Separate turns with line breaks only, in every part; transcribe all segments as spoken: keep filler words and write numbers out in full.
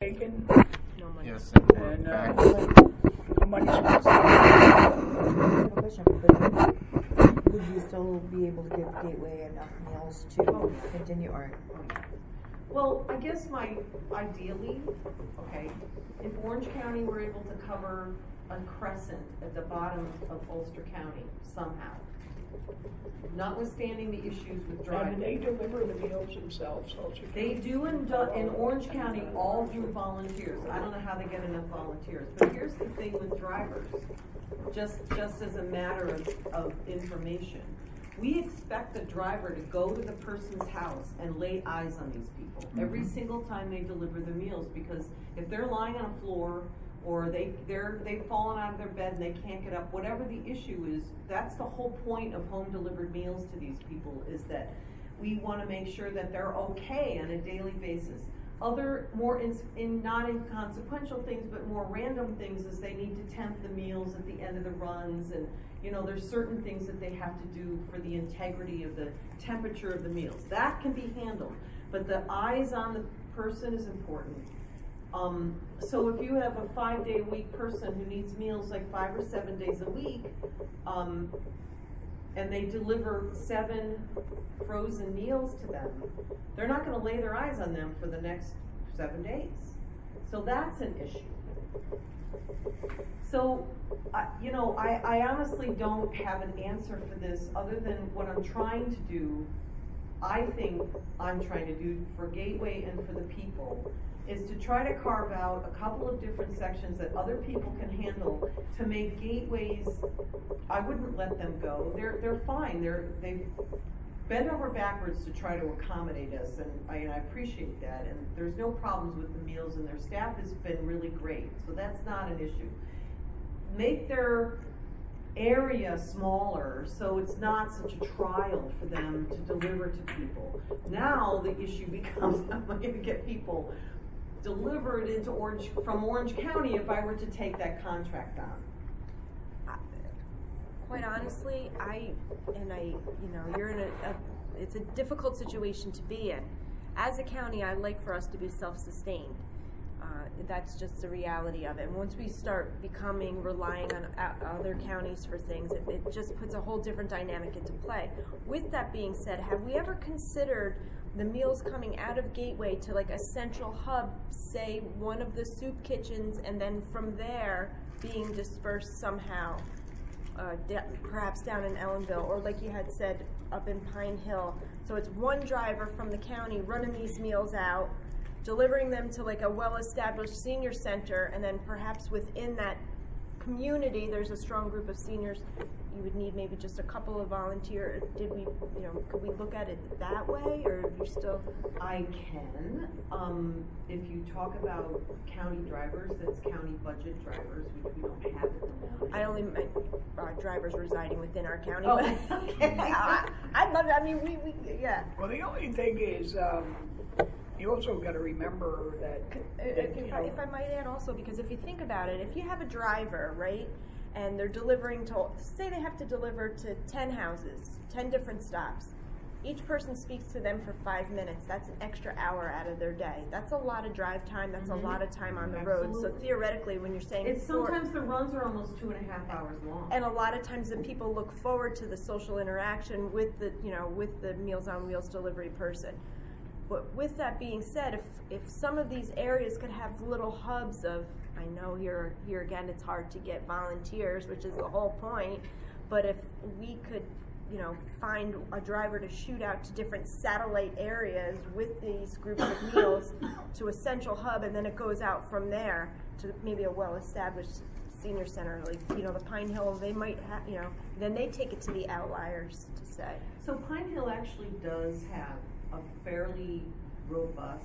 taken?
No money.
Yes, and we're
And, uh,
back.
how much?
I have a question, but would you still be able to give Gateway enough meals to continue, or?
Well, I guess my, ideally, okay, if Orange County were able to cover a crescent at the bottom of Ulster County somehow, notwithstanding the issues with
And
driving.
they deliver the meals themselves, also.
They do in, Du- in Orange County all through volunteers. I don't know how they get enough volunteers, but here's the thing with drivers, just, just as a matter of, of information. We expect the driver to go to the person's house and lay eyes on these people every single time they deliver the meals, because if they're lying on a floor or they, they're, they've fallen out of their bed and they can't get up, whatever the issue is, that's the whole point of home delivered meals to these people, is that we want to make sure that they're okay on a daily basis. Other more in, in not inconsequential things, but more random things, is they need to temp the meals at the end of the runs, and you know, there's certain things that they have to do for the integrity of the temperature of the meals. That can be handled, but the eyes on the person is important. Um, so if you have a five-day-a-week person who needs meals like five or seven days a week, um, and they deliver seven frozen meals to them, they're not going to lay their eyes on them for the next seven days. So that's an issue. So, uh, you know, I, I honestly don't have an answer for this other than what I'm trying to do, I think I'm trying to do for Gateway and for the people, is to try to carve out a couple of different sections that other people can handle to make Gateways, I wouldn't let them go. They're, they're fine. They're, they've bent over backwards to try to accommodate us, and I, and I appreciate that. And there's no problems with the meals, and their staff has been really great. So that's not an issue. Make their area smaller so it's not such a trial for them to deliver to people. Now the issue becomes, how am I going to get people delivered into Orange, from Orange County if I were to take that contract on?
Quite honestly, I, and I, you know, you're in a, a, it's a difficult situation to be in. As a county, I'd like for us to be self-sustained. Uh, that's just the reality of it. And once we start becoming, relying on uh, other counties for things, it, it just puts a whole different dynamic into play. With that being said, have we ever considered the meals coming out of Gateway to like a central hub, say one of the soup kitchens, and then from there being dispersed somehow, uh, perhaps down in Ellenville, or like you had said, up in Pine Hill. So it's one driver from the county running these meals out, delivering them to like a well-established senior center, and then perhaps within that community there's a strong group of seniors. You would need maybe just a couple of volunteers. Did we, you know, could we look at it that way, or you're still?
I can. Um, if you talk about county drivers, that's county budget drivers, which we don't have at the moment.
I only meant uh, drivers residing within our county.
Oh,
but
okay.
I, I'd love. I mean, we, we, yeah.
Well, the only thing is, um, you also got to remember that,
If,
that,
if,
you
I,
know,
if I might add also, because if you think about it, if you have a driver, right, and they're delivering to, say they have to deliver to ten houses, ten different stops, each person speaks to them for five minutes. That's an extra hour out of their day. That's a lot of drive time. That's
Mm-hmm.
a lot of time on the
Absolutely.
road. So theoretically, when you're saying
It's
four,
sometimes the runs are almost two and a half hours long.
and a lot of times the people look forward to the social interaction with the, you know, with the Meals on Wheels delivery person. But with that being said, if if some of these areas could have little hubs of, I know here here again it's hard to get volunteers, which is the whole point, but if we could, you know, find a driver to shoot out to different satellite areas with these groups of meals to a central hub, and then it goes out from there to maybe a well-established senior center, like, you know, the Pine Hill, they might have, you know, then they take it to the outliers to say.
So Pine Hill actually does have a fairly robust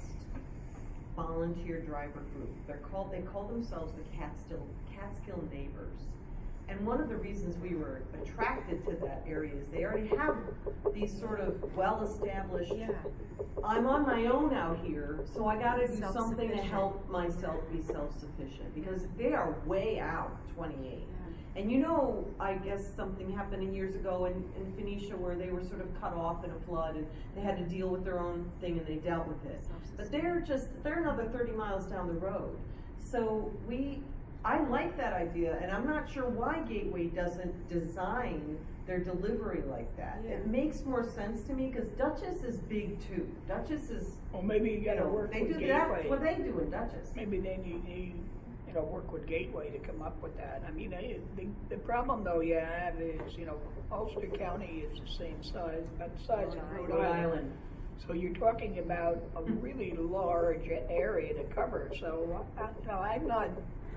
volunteer driver group. They're called, they call themselves the Catskill, Catskill Neighbors. And one of the reasons we were attracted to that area is they already have these sort of well-established,
Yeah.
I'm on my own out here, so I gotta do something to
Self-sufficient.
help myself be self-sufficient, because they are way out twenty-eight. And you know, I guess something happened years ago in, in Phoenicia where they were sort of cut off in a flood and they had to deal with their own thing and they dealt with it. But they're just, they're another thirty miles down the road. So we, I like that idea, and I'm not sure why Gateway doesn't design their delivery like that.
Yeah.
It makes more sense to me, because Dutchess is big too. Dutchess is,
Well, maybe you
you
gotta
know,
work
they
with
do that,
Gateway.
what they do in Dutchess.
Maybe then you need, you know, work with Gateway to come up with that. I mean, I, the, the problem though you have is, you know, Ulster County is the same size, about the size of Rhode
Rhode
Island.
Island.
So you're talking about a really large area to cover. So I, no, I'm not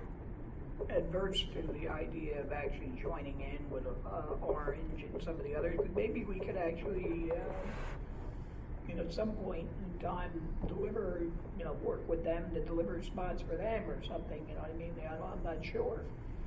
adverse to the idea of actually joining in with uh, Orange and some of the others. But maybe we could actually, uh, you know, at some point in time, deliver, you know, work with them to deliver spots for them or something. You know what I mean? I don't, I'm not sure.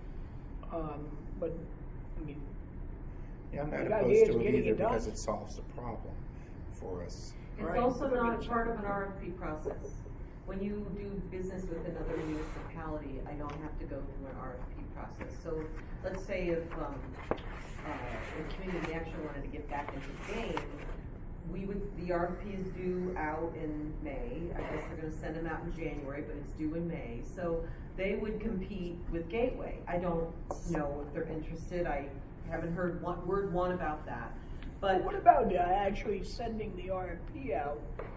Um, but I mean,
Yeah, I'm not
The idea
opposed
is
to it
getting
either
it done.
because it solves the problem for us.
It's
Right.
also not a part of an R F P process. When you do business with another municipality, I don't have to go through an R F P process. So let's say if, um, uh, if Community Action wanted to get back into the game, we would, the R F P is due out in May. I guess they're gonna send them out in January, but it's due in May. So they would compete with Gateway. I don't know if they're interested. I haven't heard one, word one about that. But
what about uh, actually sending the R F P out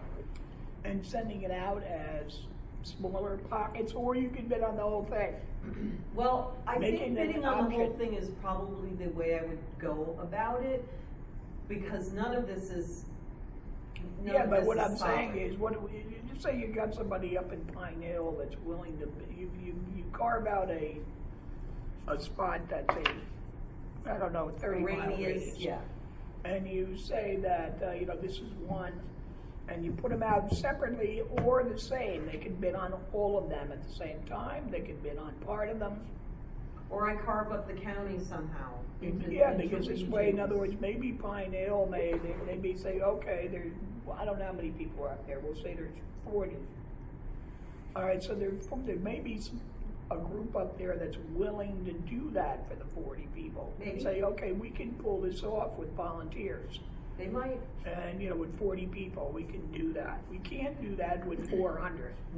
and sending it out as smaller pockets, or you can bid on the whole thing?
Well, I
Making
think
an
bidding on the whole
option.
thing is probably the way I would go about it, because none of this is, none
Yeah,
of
but
this
what
is
I'm saying
solid.
is, what do we, you just say you got somebody up in Pine Hill that's willing to, you, you, you carve out a, a spot that's a, I don't know, thirty mile radius.
Yeah,
And you say that, uh, you know, this is one, and you put them out separately or the same. They can bid on all of them at the same time. They can bid on part of them.
or I carve up the county somehow. into-
Yeah,
into
because this way, in
regions.
other words, maybe Pine Hill may, they, they may say, okay, there's, well, I don't know how many people are up there. We'll say there's forty. All right, so there, there may be some, a group up there that's willing to do that for the forty people.
Maybe.
Say, okay, we can pull this off with volunteers.
They might,
And, you know, with forty people, we can do that. We can't do that with four hundred.
no.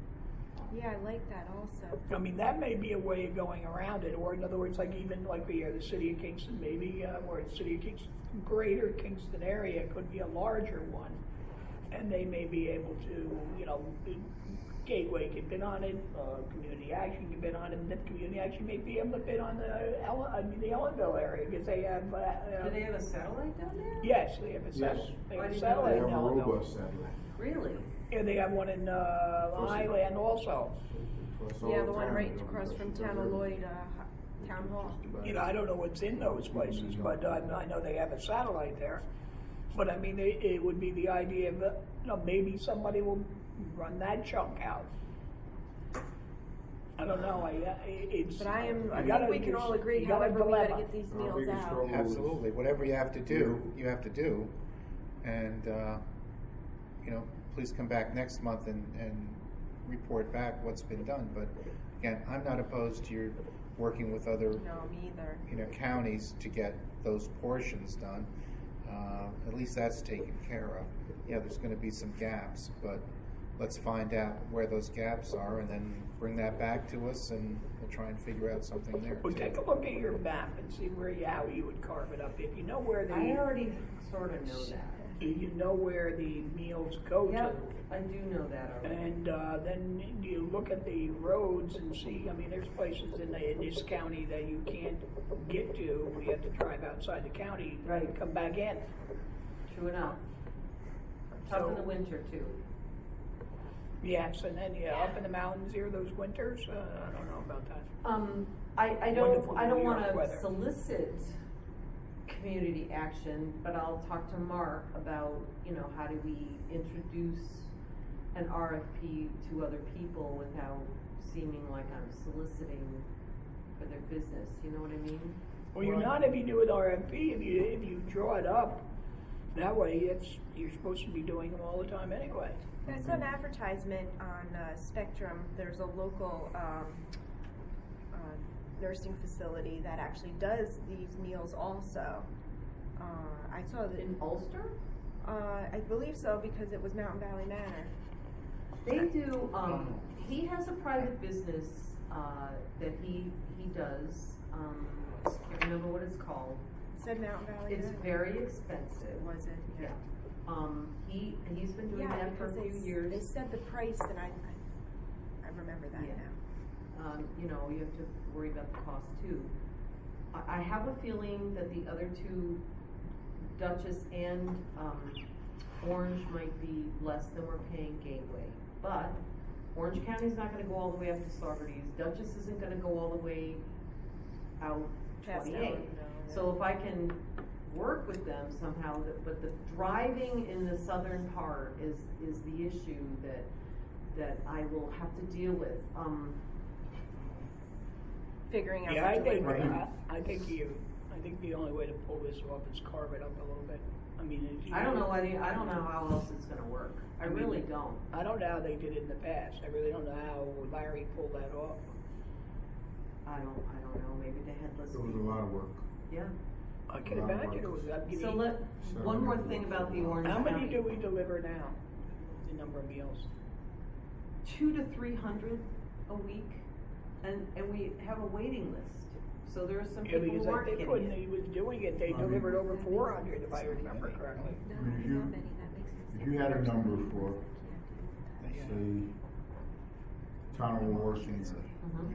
Yeah, I like that also.
I mean, that may be a way of going around it, or in other words, like even like the, uh, the city of Kingston, maybe, uh, or the city of Kingston, greater Kingston area could be a larger one. And they may be able to, you know, Gateway can bid on it, uh, Community Action can bid on it, and then Community Action may be able to bid on the, Ellen, I mean, the Ellenville area, because they have, uh, uh,
Do they have a satellite down there?
yes, they have a
Yes.
satellite, they
Why
have a
didn't know
satellite
They
in
have a
Ellenville.
robust satellite.
Really?
Yeah, they have one in, uh, Long Island also.
For us all
Yeah, the one
time,
right
you know,
across from
because
Town of
they're
Lloyd, uh, Town Hall.
just about-
You know, I don't know what's in those places, but uh, I know they have a satellite there. But I mean, it, it would be the idea of, uh, you know, maybe somebody will run that chunk out. I don't know, I, uh, it- it's.
But I am, I
you gotta-
think we can all
there's-
agree,
you got a
however, we gotta
dilemma.
get these
Our
meals
biggest
out.
struggle-
Absolutely, whatever you have to do, you have to do. And, uh, you know, please come back next month and, and report back what's been done. But again, I'm not opposed to your working with other,
No, me either.
you know, counties to get those portions done. Uh, at least that's taken care of. Yeah, there's gonna be some gaps, but let's find out where those gaps are and then bring that back to us and we'll try and figure out something there.
Well,
too.
take a look at your map and see where you, how you would carve it up. If you know where the,
I already sort of know that.
you know where the meals go to.
Yep, I do know that already.
And uh, then you look at the roads and see, I mean, there's places in, the, in this county that you can't get to. You have to drive outside the county
Right.
and come back in.
True enough. Tough in
So-
the winter too.
Yes, and then, yeah, up in the mountains here, those winters, uh, I don't know about that.
Um, I, I don't,
Wonderful
I don't
New York
wanna
weather.
solicit community action, but I'll talk to Mark about, you know, how do we introduce an R F P to other people without seeming like I'm soliciting for their business, you know what I mean?
Well, you're not if you do an R F P, if you, if you draw it up, that way it's, you're supposed to be doing them all the time anyway.
I saw an advertisement on uh, Spectrum. There's a local um, uh, nursing facility that actually does these meals also. Uh, I saw that,
In Ulster?
uh, I believe so, because it was Mountain Valley Manor.
They do, um, he has a private business, uh, that he, he does, um, can't remember what it's called.
Said Mountain Valley
It's
Manor?
very expensive.
Was it?
Yeah. Um, he, he's been doing
Yeah,
that for a
because
few
they,
years.
they said the price, and I, I, I remember that
Yeah.
now.
Um, you know, you have to worry about the cost too. I, I have a feeling that the other two, Duchess and, um, Orange might be less than we're paying Gateway. But Orange County's not gonna go all the way up to Saugerties. Duchess isn't gonna go all the way out
Past
twenty-eight.
Ellen, no,
So if I can work with them somehow, that, but the driving in the southern part is, is the issue that, that I will have to deal with. Um,
Figuring out
Yeah,
what
I
to
think,
work with.
I, I think you, I think the only way to pull this off is carve it up a little bit. I mean, it-
I don't know whether, I don't know how else it's gonna work. I
I mean,
really don't.
I don't know how they did it in the past. I really don't know how Larry pulled that off.
I don't, I don't know, maybe they had less
It was a
people.
lot of work.
Yeah.
I can
A lot of
imagine it
work.
was, I mean,
So let,
So
one more
maybe
thing
we'll
about the
figure out.
Orange
how many
County.
do we deliver now? The number of meals?
Two to three hundred a week, and, and we have a waiting list. So there are some
Yeah,
people
because
who
I
aren't
think
getting
when
it.
he was doing it, they
I mean-
delivered over four hundred, if I remember correctly.
I mean, if you, if you had a number for, say, Town of Washington,
Mhm.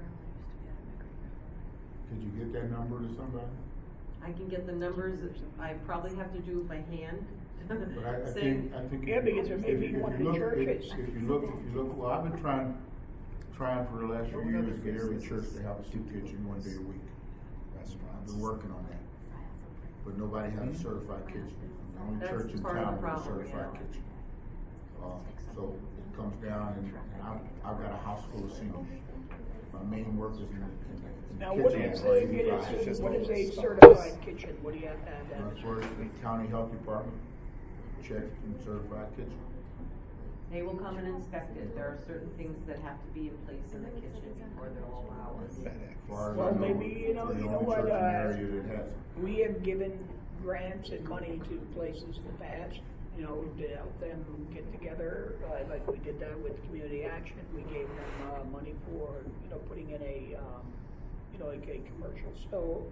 could you get that number to somebody?
I can get the numbers, I probably have to do it by hand.
But I, I
Saying-
think, I think.
Yeah,
if you-
because there may
if
be
you- if
one
you
in
look- if-
churches.
If you look, if you look, well, I've been trying, trying for the last few years to get every church to have a soup kitchen one day a week. I've been working on that. But nobody has a certified kitchen. The only
That's
church in
part of the
town with a
problem,
certified
yeah.
kitchen. Uh, so it comes down and, and I've, I've got a house full of seniors. My main work is in the, in the, in the
Now, what
kitchen.
is
at
a,
eighty-five.
It's just
what is a
always-
certified kitchen? What do you have to have
Uh,
that?
for the county health department, checked and certified kitchen.
They will come and inspect it. There are certain things that have to be in place in the kitchen before they'll allow us.
As far as I
Well,
know,
maybe, you know,
we're the
you know
only
what,
church in the
uh,
area that has it.
We have given grants and money to places in the past, you know, to help them get together, uh, like we did that with Community Action. We gave them, uh, money for, you know, putting in a, um, you know, like a commercial stove.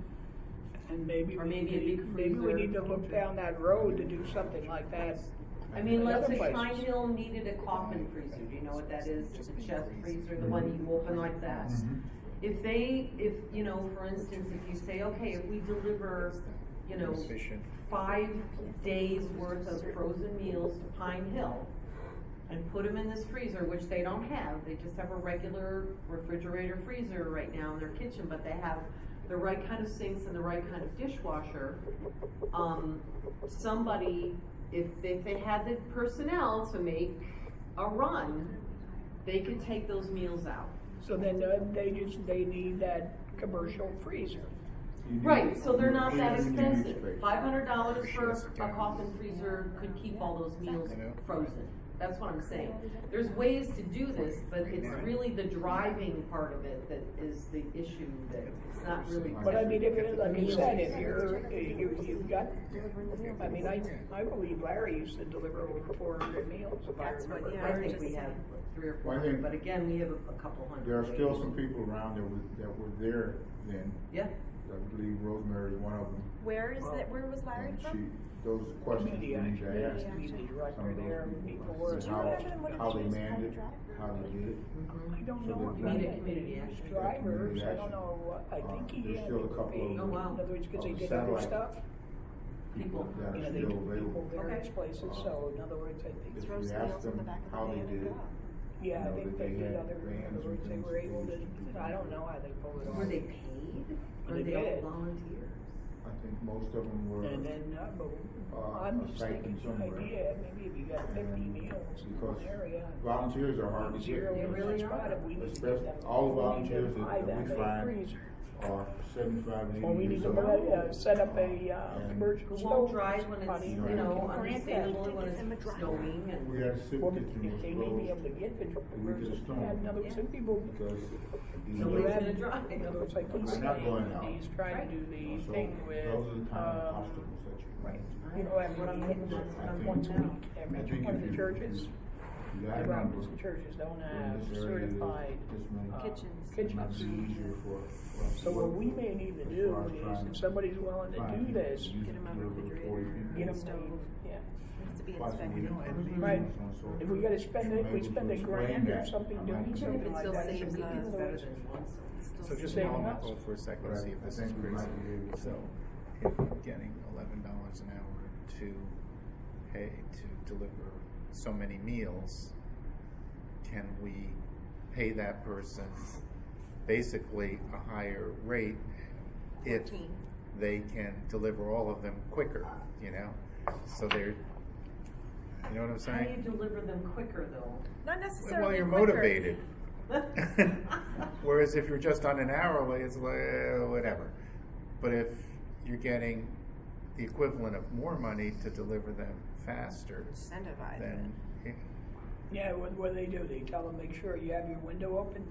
And maybe,
Or
we
maybe a
need-
big
maybe we
freezer.
need to look down that road to do something like that.
I mean,
in
let's
other
say
places.
Pine Hill needed a coffin freezer. Do you know what that is? It's a chest freezer, the one you open like that.
Mhm.
If they, if, you know, for instance, if you say, okay, if we deliver, you know,
Efficient.
five days worth of frozen meals to Pine Hill and put them in this freezer, which they don't have, they just have a regular refrigerator freezer right now in their kitchen, but they have the right kind of sinks and the right kind of dishwasher. Um, somebody, if, if they had the personnel to make a run, they could take those meals out.
So then, uh, they just, they need that commercial freezer.
You need-
Right, so they're not that
you need
expensive.
space.
Five hundred dollars for a coffin freezer could keep all those meals
You know?
frozen. That's what I'm saying. There's ways to do this, but it's really the driving part of it that is the issue that it's not really.
But I mean, if, it- like you said, if you're, you, you've got, I mean, I, I believe Larry used to deliver over four hundred meals, if I
That's what-
remember.
yeah,
I
correctly.
think we have three or
Well, I
four,
think
but again, we have a, a couple hundred.
There are still some people around that were, that were there then.
Yeah,
I believe Rosemary is one of them.
Where is it, where was Larry
And she,
from?
those questions
Community
you need to
Action,
ask.
used to be the
some
director
of those
there
people.
before.
And how, how they manned it, how they did it.
I don't
So
know,
there's
I
Community-
mean,
community
his
action.
drivers,
Community
I don't
action.
know, what- I
Uh,
think he
there's
had
still a
to
couple
pay,
of-
Oh, wow.
in other words, because
of
they did other
satellite
stuff.
People that
You know,
are
they
still
took people
available.
various
Okay.
places,
Uh,
so in other words, I think,
If
Throw
we
some
ask
meals in
them
the back of the
how they
van and
did it,
go.
yeah, I
you know,
think
that
they
they
did
had
other, in
vans
other
and
words, they
things
were able to,
used.
I don't know how they pulled it off.
were they paid? Or
They
they all
did.
volunteers?
I think most of them were.
And then, uh, but
Uh,
I'm
a
just
stipend
thinking, the
somewhere.
idea, maybe if you got fifty meals in one
Because
area.
volunteers are hard to get.
Zero
They
in
really
one spot,
are.
if we need to
Especially
get them.
all the
we need to
volunteers that-
buy
that
them
we
a
find
freezer.
are seventy-five and eighty
Well, we need
years
to
old.
uh, set up a, uh,
And
commercial
Who
stove.
won't drive when it's,
money,
you
we
know,
can grant that.
understandably when it's snowing and.
We had a sick
Well,
kitchen
if
was
they may be
closed
able to get the
a week of the
commercial,
storm.
yeah, in other words, some people,
because
you
these
know,
Nobody's
are-
have-
gonna drive.
in other words, like he's
I'm not
saying,
going out.
he's trying to do the
So
thing with,
those are the kind of
um,
obstacles that you
right,
run
you know, every,
What I'm hitting,
But
that's what
I
I'm
think-
once a
hitting
week,
now.
I
every
think
one
if
of the
you-
churches,
You
the
gotta
Brown
remember,
churches don't
in
have
this area,
certified,
this many-
uh,
Kitchens.
it might be
kitchens.
easier for, for us to
So what
work
we
with.
may need to
As
do
far as
is,
trying
if
to
somebody's willing to
find
do
people
this,
to use
Get 'em out
to deliver
refrigerated.
forty people.
get them,
Stove.
yeah.
Needs to be
Twice a
inspected.
week.
Mhm.
Right.
So on and so
If we
forth.
gotta spend it, we
Maybe
spend a
to
grand
explain
or
that,
something
I might
doing
be
something
able
It
like
still
that.
saves
it's
me,
a
it's
good
better
way.
than once.
So just
Same
follow my
house.
thought for a second,
Right.
see if
I
this is
think we
crazy.
might be able to-
So, if I'm getting eleven dollars an hour to pay, to deliver so many meals, can we pay that person basically a higher rate if
fourteen.
they can deliver all of them quicker, you know? So they're, you know what I'm
How do you
saying?
deliver them quicker though?
Not necessarily
Well, you're
quicker.
motivated. Whereas if you're just on an hourly, it's like, eh, whatever. But if you're getting the equivalent of more money to deliver them faster,
Incentivize
then.
Yeah, what, what do they do? They tell them, make sure you have your window open.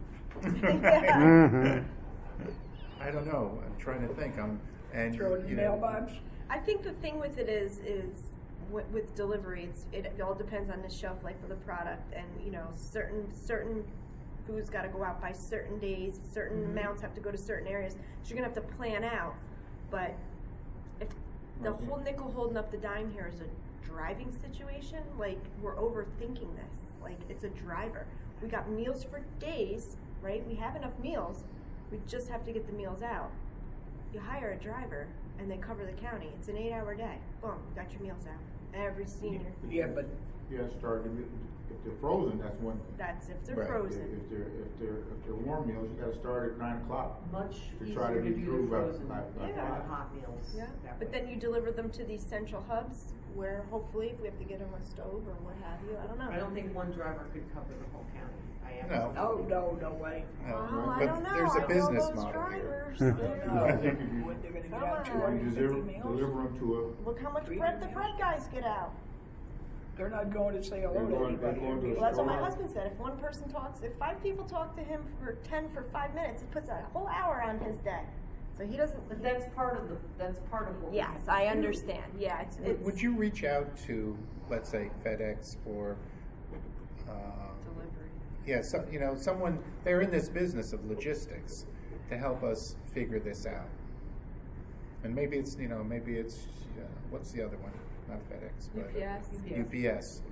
I don't know. I'm trying to think. I'm and
Throw it in
you
the
know,
mailbox.
I think the thing with it is, is with, with delivery, it's, it all depends on the shelf life of the product, and you know, certain certain foods got to go out by certain days, certain
Mm-hmm.
amounts have to go to certain areas. So you're gonna have to plan out. But if the
Okay.
whole nickel holding up the dime here is a driving situation, like we're overthinking this. Like it's a driver. We got meals for days, right? We have enough meals. We just have to get the meals out. You hire a driver and they cover the county. It's an eight-hour day. Boom, you got your meals out. Every senior.
Yeah, but
Yeah, start, if they're frozen, that's one thing.
That's if they're
Right.
If
frozen.
if they're, if they're, if they're warm meals, you gotta start at nine o'clock.
Much
To
easier
try
to
to get
do
through
the
by-
frozen
by-
than
by
the
five.
hot meals.
Yeah,
that
but
way.
then you deliver them to these central hubs where hopefully if we have to get them a stove or what have you, I don't know.
I don't think one driver could cover the whole county. I am.
No.
oh no, no way.
No,
Well, I
but
don't know.
there's
I
a
know
business
those
model here.
drivers.
I
They're-
don't know.
I think if you-
What, they're gonna get
Come
out
on.
two hundred and
Deliver,
fifty meals?
deliver them to a,
Look how much
Three
bread the
meals.
bread guys get out.
They're not going to say hello
They're
to
going- they're
anybody.
going to a
Well, that's what my
store.
husband said. If one person talks, if five people talk to him for ten for five minutes, it puts a whole hour on his day. So he doesn't.
But that's part of the, that's part of what. we
Yes,
have to
I
do.
understand. Yeah, it's.
Would,
it's
would you reach out to, let's say, FedEx or, uh,
delivery.
yeah, so, you know, someone, they're in this business of logistics to help us figure this out. And maybe it's, you know, maybe it's, uh, what's the other one? Not FedEx, but.
U P S.
U P S.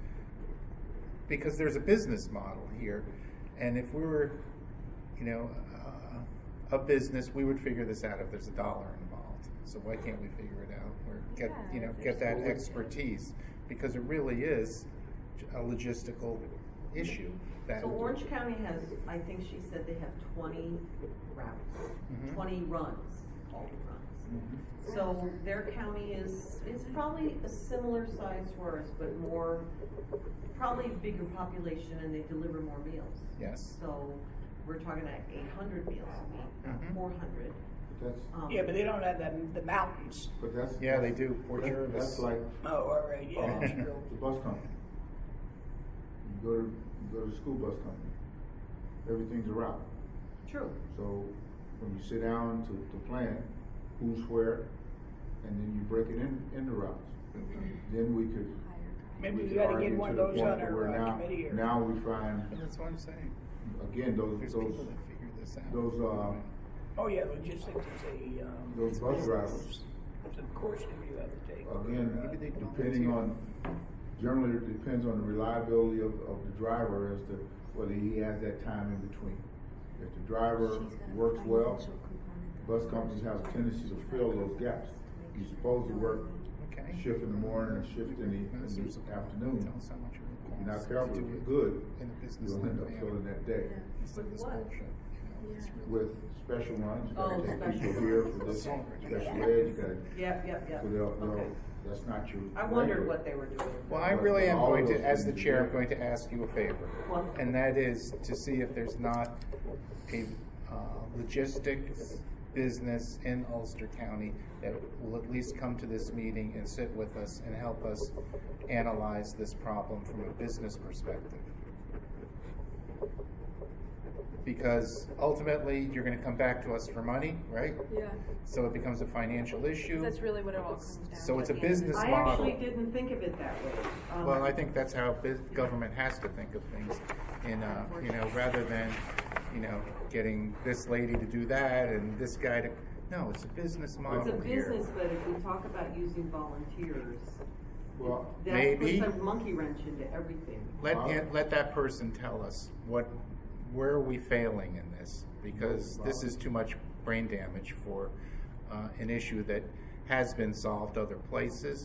Because there's a business model here, and if we were, you know, uh, a business, we would figure this out if there's a dollar involved. So why can't we figure it out or get,
Yeah,
you know,
if
get
there's
that
no-
expertise? Because it really is a logistical issue that.
So Orange County has, I think she said they have twenty routes,
Mhm.
twenty runs, all runs. So their county is, it's probably a similar size to ours, but more, probably a bigger population and they deliver more meals.
Yes.
So we're talking at eight hundred meals a week,
Mhm.
not four hundred.
but that's,
Um,
Yeah, but they don't have the, the mountains.
but that's.
Yeah, they do. Port
that-
Jervis.
That's like,
Oh, all right, yeah,
um,
that's true.
the bus company. You go to, you go to the school bus company, everything's a route.
True.
So when you sit down to, to plan who's where, and then you break it in, into routes, then we could.
Maybe
we
we
could
gotta
argue
get one of
to the
those
point
on
that
our
we're
uh,
now-
committee here.
Now we find,
That's what I'm saying.
again, those,
There's
those,
people that figure this out.
those, uh,
Oh, yeah, logistics is a, um.
those bus drivers,
It's a course that you have to take.
again,
Maybe they don't
depending
do-
on, generally it depends on the reliability of, of the driver as to whether he has that time in between. If the driver works well, bus companies have a tendency to fill those gaps. You're supposed to work
Okay.
shift in the morning and shift in the, in
Ministers
the
of-
afternoon.
Tell us how much it
If you're not
costs
careful,
to
if
do
you're
it
good,
in the business
you'll end up
that they
filling
are.
that day.
Instead of this
With what?
bullshit, you know, it's really-
With special runs, you
Oh,
gotta take
special
people here
runs.
for this,
Okay.
special ed, you gotta,
Yep, yep, yep.
so they'll, they'll,
Okay.
that's not your.
I wondered
regular.
what they were doing.
Well, I
But
really am
all
going
those
to, as the
things
chair, I'm
together.
going to ask you a favor.
What?
And that is to see if there's not a uh, logistics business in Ulster County that will at least come to this meeting and sit with us and help us analyze this problem from a business perspective. Because ultimately, you're going to come back to us for money, right?
Yeah.
So it becomes a financial issue.
That's really what it all comes down to.
So it's a
at the end of the
business
day.
I
model.
actually didn't think of it that way. Um,
Well, I think that's how bus- government has to think of things, in uh, you know, rather than, you know, getting this lady to do that and this guy to. No, it's a business model
It's a
here.
business, but if we talk about using volunteers,
Well,
that
Maybe.
puts a monkey wrench into everything.
Let
Wow.
him- let that person tell us what, where are we failing in this? Because this is too much brain damage for uh, an issue that has been solved other places,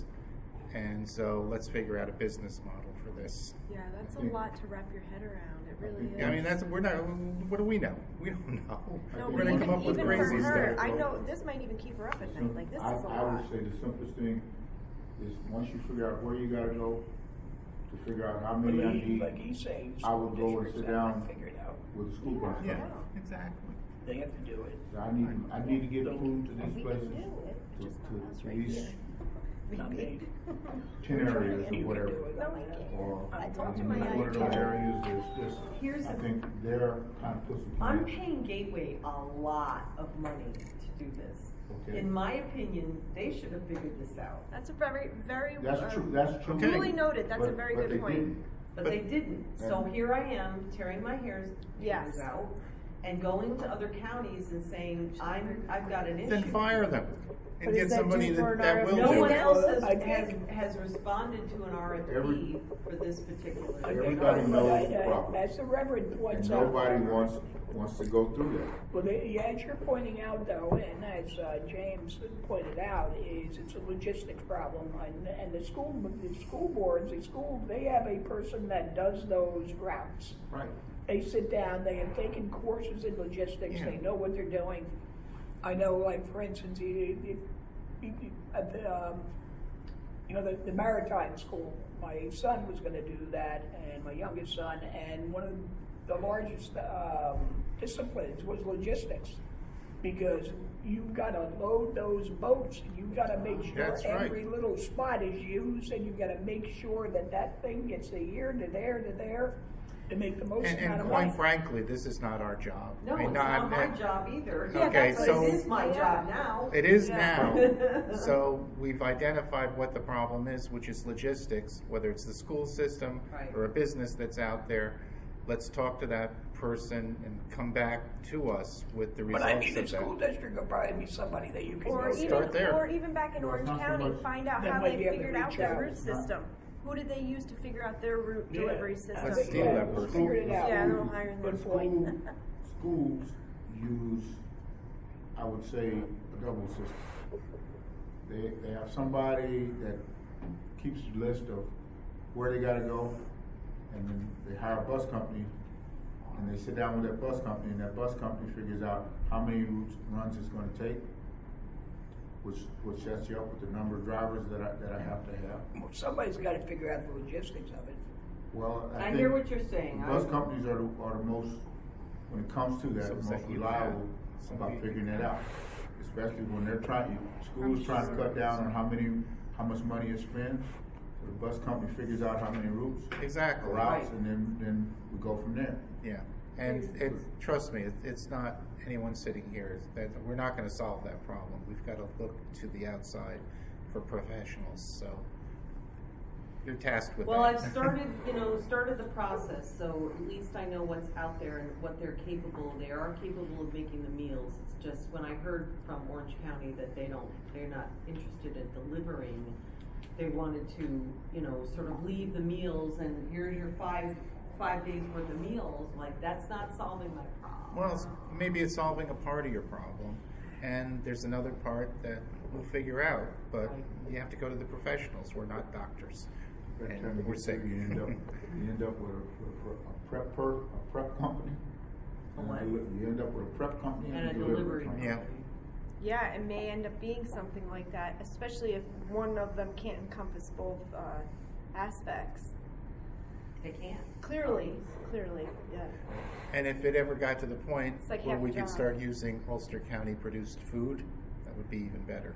and so let's figure out a business model for this.
Yeah, that's a
think-
lot to wrap your head around. It really is.
I mean, that's we're not. What do we know? We don't know.
No,
we're
but
gonna
even,
come up with
even
crazy
for her,
stuff.
I know this might even keep her up at night. Like this
I,
is a
I
lot.
would say the simplest thing is, once you figure out where you gotta go, to figure out how
But
many I
he-
need
like he's saying,
I would
school
go and
districts
sit
have
down
to figure it out.
with the school principal.
Yeah, exactly.
They have to do it.
So I need, I need to get food to these places,
do it,
to,
just
to,
not us
to
right
these
here.
Not me.
ten areas
You
or
can
whatever.
do it.
No, I can't.
Or,
I
I
told you
mean,
my
one of those
idea.
areas is just,
Here's
I
the-
think they're kind of pushing.
I'm paying Gateway a lot of money to do this.
Okay.
In my opinion, they should have figured this out,
That's a very, very.
That's
uh,
true, that's true.
Okay.
Duly noted. That's a
But-
very
but
good
they
point.
didn't.
but
But-
they didn't. So
And-
here I am tearing my hairs
Yes.
hairs out and going to other counties and saying, I'm, I've got an issue.
Then fire them and
But
get
is that
somebody
due for
that,
an
that will
No
do
one
it.
else has,
I
has,
think-
has responded to an R F P
Every-
for this particular.
I think
Everybody
that-
knows
I-
the
I-
problem.
As the Reverend
And
points out.
nobody wants, wants to go through that.
Well, they, yeah, as you're pointing out though, and as uh, James pointed out, is it's a logistics problem, and, and the school, the school boards, the school, they have a person that does those routes.
Right.
They sit down, they have taken courses in logistics, they
Yeah.
know what they're doing. I know, like, for instance, you, you, you, you- at the, um, you know, the, the maritime school, my son was gonna do that, and my youngest son, and one of the largest, um, disciplines was logistics. Because you've gotta load those boats, and you've gotta make sure
That's right.
every little spot is used, and you've gotta make sure that that thing gets to here, to there, to there, to make the most
And,
amount
and
of
quite
money.
frankly, this is not our job.
No,
I mean,
it's not
I'm-
my job either.
Yeah, Okay,
But
so-
it is my
Yeah.
job now.
It is
Yeah.
now. So we've identified what the problem is, which is logistics, whether it's the school system
Right.
or a business that's out there. Let's talk to that person and come back to us with the
But
results
I mean, the
of that.
school district will probably be somebody that you can
Or
go
even,
to.
Start there.
or even back in
Well, it's
Orange
not so
County,
much-
find out
They
how
might
they
be able to
figured out
reach
their
out.
route system. Who did they use to figure out their route
Yeah.
delivery system?
Let's steal that person.
Figure it out.
Yeah, they'll hire them.
Good point.
School- Schools use, I would say, a double system. They, they have somebody that keeps a list of where they gotta go, and then they hire a bus company, and they sit down with that bus company, and that bus company figures out how many routes, runs it's gonna take, which, which sets you up with the number of drivers that I, that I have to have.
Well, somebody's gotta figure out the logistics of it.
Well, I
I
think
hear what you're saying. I-
bus companies are the, are the most, when it comes to that,
So
the
it's
most
like you
reliable
have
about
somebody-
figuring that out. Especially when they're trying, schools trying to cut down on how many, how much money is spent. So the bus company figures out how many routes,
Exactly.
routes, and then, then we go from there.
Yeah, and it, trust me, it, it's not anyone sitting here, that, we're not gonna solve that problem. We've gotta look to the outside for professionals, so you're tasked with that.
Well, I've started, you know, started the process, so at least I know what's out there and what they're capable. They are capable of making the meals. It's just when I heard from Orange County that they don't, they're not interested in delivering, they wanted to, you know, sort of leave the meals and here's your five, five days worth of meals, like, that's not solving my problem.
Well, it's- maybe it's solving a part of your problem, and there's another part that we'll figure out, but you have to go to the professionals, we're not doctors.
By the
And
time you
we're
get
sick.
there, You end up, you end up with a, with a prep per, a prep company.
A
and
what?
deli- You end up with a prep company
And a
and a
delivery.
delivery company.
Yeah.
Yeah, it may end up being something like that, especially if one of them can't encompass both uh, aspects.
They can't.
Clearly, clearly, yeah.
And if it ever got to the point
It's like
where
half
we
a
could
job.
start using Ulster County produced food, that would be even better.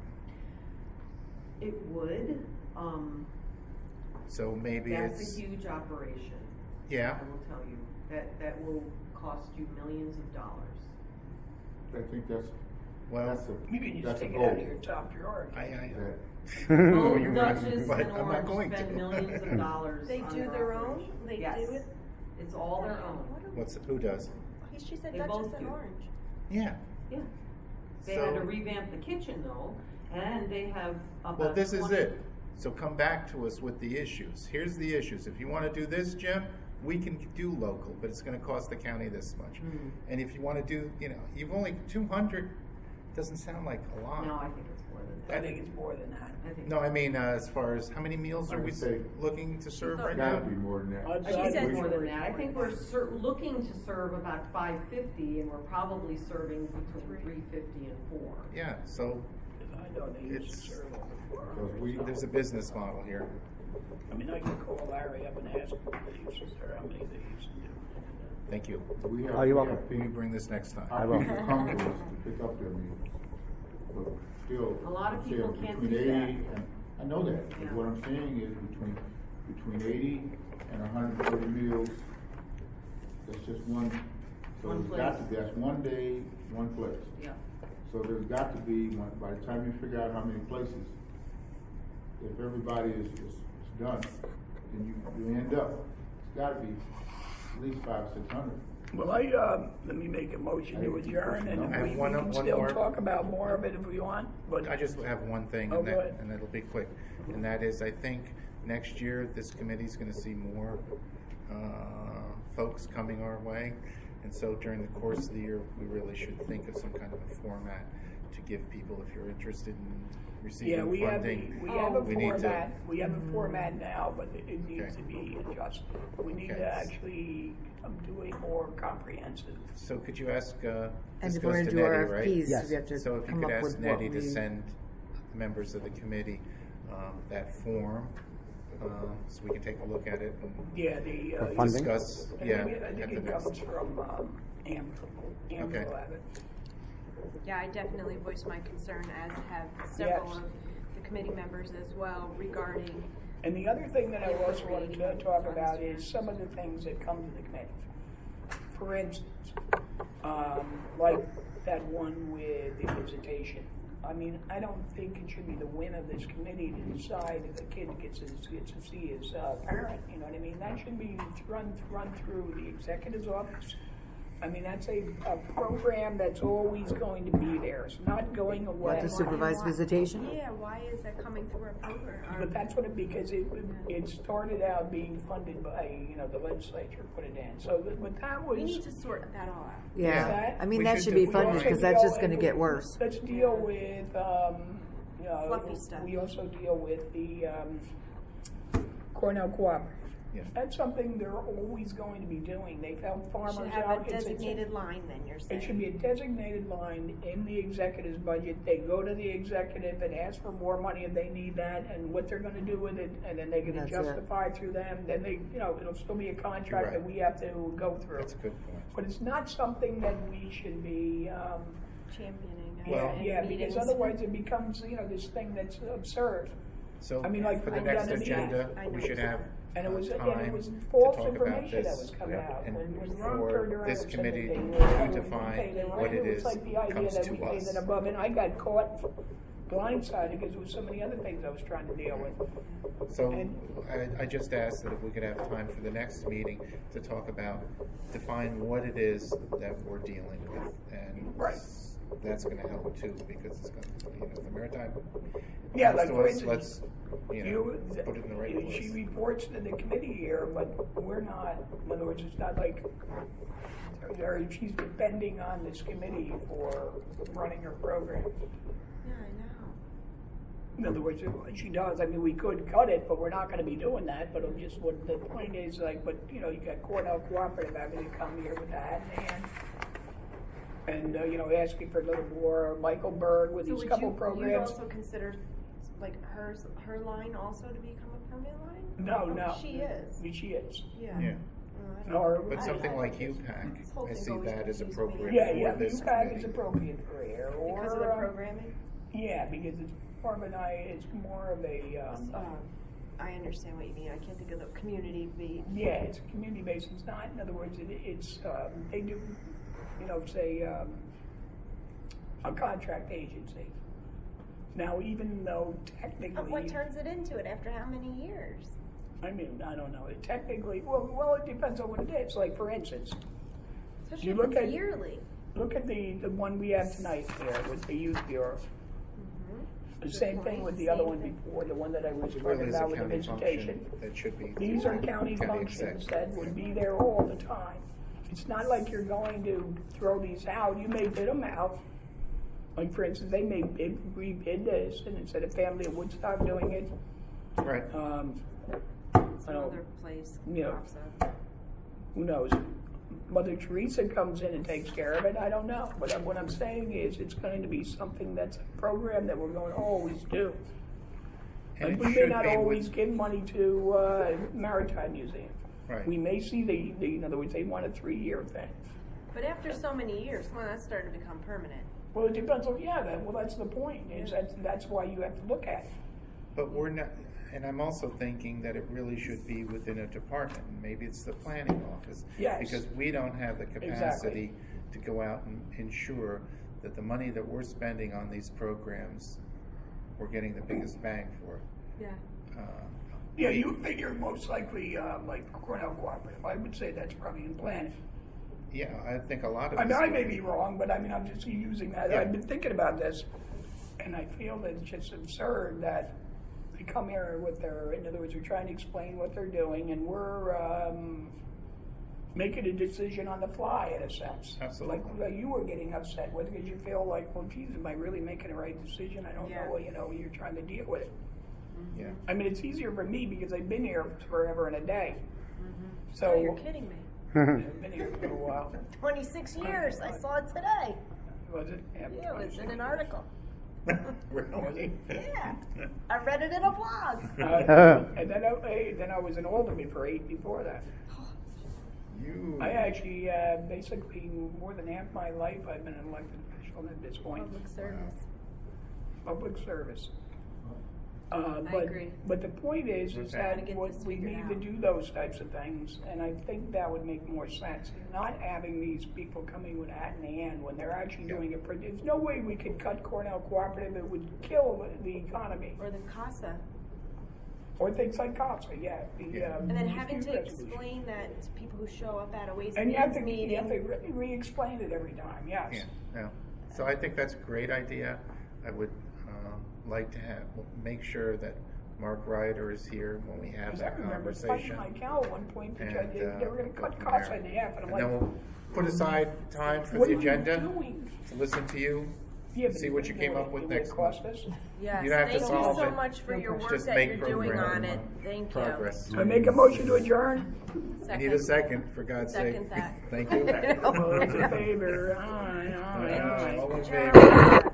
It would, um,
So maybe
that's
it's,
a huge operation.
yeah,
I will tell you, that, that will cost you millions of dollars.
I think that's,
well,
that's a,
You can just
that's a
take it
goal.
out of your top drawer.
I, I,
That-
Both
You're right,
Duchess
but
and
I'm not
Orange
going
spend
to.
millions of dollars
They
on
do their own?
operation.
They
Yes.
do it?
It's all their own.
What's, who does?
She said
They
Duchess
both
and
do.
Orange.
Yeah.
Yeah. They had to
So-
revamp the kitchen though, and they have about
Well, this is
twenty
it. So come back to us with the issues. Here's the issues. If you want to do this, Jim, we can do local, but it's going to cost the county this much.
Mhm.
And if you want to do, you know, you've only two hundred. Doesn't sound like a lot.
No, I think it's more than
I
that.
think it's more than that.
I think
No, I mean, uh, as far as how many meals are
I
we
would say-
looking to serve
thought-
right now?
Gotta be more than that.
I'd
I
say
think
said
it's more
we
than
should-
that. I think we're ser- looking to serve about five fifty, and we're probably serving between three fifty and four.
Yeah. So
I know they used to
It's-
serve them before.
Because we,
there's a business model here.
I mean, I could call Larry up and ask him what they used to, or how many they used to do.
Thank you.
we have.
Oh, you're
we
welcome.
have
Will you
people-
bring this next time?
I
Our
will.
people come to us to pick up their meals. But still.
A lot of
I'm
people
saying
can't
between
do that.
eighty and- I know that,
Yeah.
but what I'm saying is between, between eighty and hundred and thirty meals, that's just one, so
One
there's got to
place.
be, that's one day, one place.
Yeah.
So there's got to be, one- by the time you figure out how many places, if everybody is, is, is done, then you, you end up, it's gotta be at least five, six hundred.
Well, I, uh, let me make a motion to adjourn, and
I have
we we
one-
can
one
still
more.
talk about more of it if we want, but.
I just have one thing,
Oh,
and
go
that,
ahead.
and it'll be quick. And that is, I think next year, this committee's gonna see more, uh, folks coming our way. And so during the course of the year, we really should think of some kind of a format to give people, if you're interested in
Yeah,
receiving
we have, the-
funding.
we have a
we need to-
format, we have a format now, but it- it needs
Okay.
to be adjusted. We need
Okay.
to actually um, do a more comprehensive.
So could you ask, uh,
And
this
if we're
goes
gonna
to
do
Nettie,
R
right?
F Ps,
Yes.
we have to
So if you
come
could
up
ask
with what
Nettie to
we.
send members of the committee, um, that form, um, so we can take a look at it and
Yeah, the. uh,
For funding?
discuss,
I
yeah.
think it- I
at
think
the
it
next-
comes from, um, Amber. Amber
Okay.
will have it.
Yeah, I definitely voiced my concern, as have several
Yes.
of the committee members as well, regarding,
And the other thing that I also wanted to talk about is some of the things that come to the committee. For instance, um, like that one with the visitation. I mean, I don't think it should be the whim of this committee to decide if a kid gets to, gets to see his uh, parent, you know what I mean? That should be run, run through the executive's office. I mean, that's a, a program that's always going to be there. It's not going away.
What, the supervised visitation?
yeah, why is that coming through our program? Our-
But that's what it, because it, it started out being funded by, you know, the legislature put it in. So, that- but that was.
We need to sort that all out.
Yeah,
That-
I mean,
We
that
should
should be
do-
funded,
also
because that's
deal
just gonna
in-
get worse.
Let's deal with, um, you know.
Fluffy stuff.
We also deal with the, um, Cornell Cooperative.
Yeah.
That's something they're always going to be doing. They've helped farmers
Should
out.
have a
It's- it's-
designated line, then, you're saying?
It should be a designated line in the executive's budget. They go to the executive and ask for more money if they need that and what they're gonna do with it, and then they can
That's it.
justify through them, then they, you know, it'll still be a contract that
Right.
we have to go through.
That's a good point.
But it's not something that we should be, um,
Championing. uh,
Well-
in
yeah, because
meetings.
otherwise it becomes, you know, this thing that's absurd.
So
I mean, like,
for the
I
next
got an
agenda,
I know.
we should have
And it
uh,
was, and
time
it was
to
false
talk about
information that
this.
was coming out.
And
When, when Ron
for
turned around
this
and said
committee
that they
to
were, oh, we
define
pay the
what
rent,
it
was
is
like the idea
comes
that
to
we paid
us.
it above, and I got caught blindsided because there was so many other things I was trying to deal with.
So
And-
I, I just asked that if we could have time for the next meeting to talk about, define what it is that we're dealing with. And
Right.
that's gonna help too, because it's gonna, you know, the maritime.
Yeah,
comes
like
to
for
us,
instance,
let's, you know,
You,
put it in the right place.
she reports to the committee here, but we're not, in other words, it's not like, or she's depending on this committee for running her program.
Yeah, I know.
In other words, she does, I mean, we could cut it, but we're not gonna be doing that, but it'll just, what the point is, like, but, you know, you got Cornell Cooperative having to come here with that, and, and, uh, you know, asking for a little more, Michael Berg with
So
these
would
couple
you, you'd
programs.
also consider like hers, her line also to become a permit line?
No,
Or
no.
She is.
She is.
Yeah.
Yeah.
Oh, I don't
Or,
But
I-
something
I-
like U PAC,
This whole
I
thing's
see
always
that as
confused me.
appropriate
yeah,
for
yeah,
this
U PAC is
committee.
appropriate for here. Or,
Because of the
uh,
programming?
Yeah, because it's more of an, I- it's more of a, um,
Uh, I understand what you mean. I can't think of the community be.
yeah, it's community based. It's not, in other words, it, it's, um, they do, you know, say, um, a contract agency. Now, even though technically.
Of what turns it into it after how many years?
I mean, I don't know. It technically, well, well, it depends on what it is. Like, for instance,
Especially
You
if
look
it's
at-
yearly.
look at the, the one we have tonight here with the youth bureau. The
Good
same
point.
thing with the other
Same
one
thing.
before, the one that I was
It
talking
really is a
about with the
county
visitation.
function that should be.
These are county functions
exec.
that would be there all the time. It's not like you're going to throw these out. You may bid them out. Like, for instance, they may bid, rebid this, and instead of Family of Woodstock doing it,
Right.
um,
Some
know,
other place
yeah.
pops up.
who knows? Mother Teresa comes in and takes care of it. I don't know. But what I'm saying is, it's going to be something that's a program that we're going to always do.
And
Like,
it
we may
should
not
be with-
always give money to uh, Maritime Museum.
Right.
We may see the, the, in other words, they want a three-year thing.
But after so many years, well, that's starting to become permanent.
Well, it depends on, yeah, that, well, that's the point. Is that's, that's why you have to look at it.
But we're not, and I'm also thinking that it really should be within a department. Maybe it's the planning office.
Yes.
Because we don't have the capacity to go out and ensure that the money that we're spending on these programs, we're getting the biggest bang for it.
Yeah.
Uh,
Yeah, you would figure most likely, uh, like Cornell Cooperative. I would say that's probably in planning.
Yeah, I think a lot of
I mean,
this
I
would
may
be-
be wrong, but I mean, I'm just using that.
Yeah.
I've been thinking about this, and I feel that it's just absurd that they come here with their, in other words, they're trying to explain what they're doing, and we're um, making a decision on the fly, in a sense.
Absolutely.
Like uh, you were getting upset with, because you feel like, well, geez, am I really making the right decision? I don't
Yeah.
know. You know, you're trying to deal with it.
Yeah.
I mean, it's easier for me because I've been here forever and a day.
So
So
you're kidding me.
I've been here for a while.
Twenty-six years. I saw it today.
Was it?
Yeah, it was in an article.
Really?
Yeah. I read it in a blog.
Uh, and then I, then I was an alderman for eight before that.
You.
I actually, uh, basically, more than half my life, I've been an elected official at this point.
Public service.
Public service. Uh,
I
but,
agree.
but the point is, is
Okay.
that
Gotta get
what
this
we
figured
need to
out.
do those types of things, and I think that would make more sense. Not having these people coming with a hat in the hand when they're actually
Yeah.
doing it. There's no way we could cut Cornell Cooperative. It would kill the economy.
Or the CASA.
Or things like COPSA, yeah. the,
Yeah.
um,
And then having
dispute
to
resolution.
explain that to people who show up at a Ways
And
and
you have
Means
to, you have
meeting.
to re- re-explain it every time, yes.
Yeah, yeah. So I think that's a great idea. I would um, like to have, make sure that Mark Ryder is here when we have
Because I
that
remember fighting
conversation.
my cow at one point because
And,
they, they
uh,
were gonna
go
cut
from
COPSA
there.
in half, and I'm
And
like,
then we'll put aside time for
what
the
are you
agenda,
doing?
to listen to you,
Yeah, but
see what you
know
came
what
up with
it would
next
cost
month.
us?
Yes,
You don't have to
thank you
solve
so
it.
much for your work
Just
that
make
you're doing
program
on it. Thank
progress.
I make a motion to adjourn?
I need a second, for God's sake.
Second that.
Thank you.
All those in favor, aye, aye, aye.
All in
Adjourn.
favor?